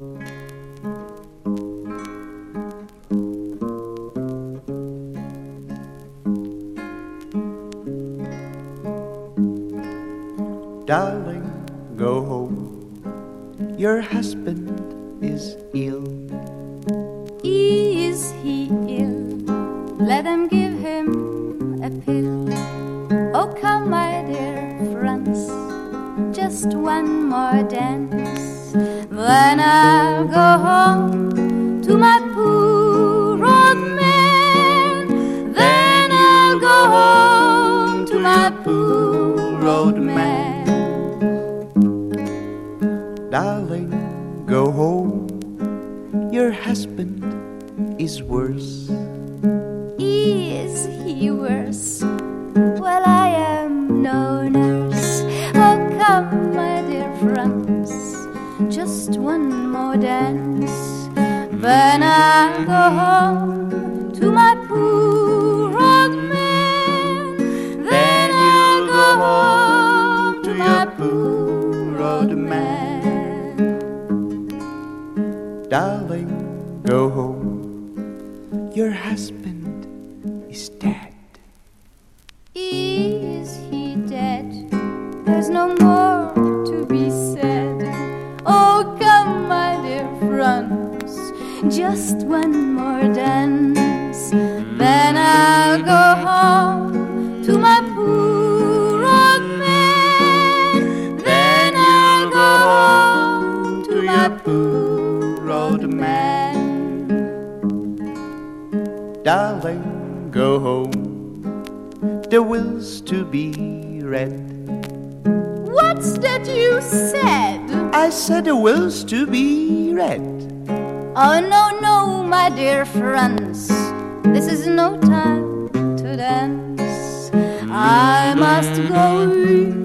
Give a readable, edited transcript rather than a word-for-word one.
Darling, go home. Your husband is ill. Is he ill? Let them give him a pill. Oh, come, my dear friends, just one more dance. Then I'll go home to my poor old man. Then I'll go home to my poor old man. Darling, go home. Your husband is worse. Is he worse? Well, I am no nurse. Oh, come, my dear friends, just one more dance. Then I'll go home to my poor old man. Then I'll go home to my poor old man. Darling, go home. Your husband is dead. Is he dead? There's no more to be said. Oh, come, my dear friends, just one more dance. Then I'll go home to my poor old man. Then I'll go home to my poor old man. Darling, go home. The will's to be read. What's that you said? I said the will's to be read. Oh, no, no, my dear friends, this is no time to dance. I must go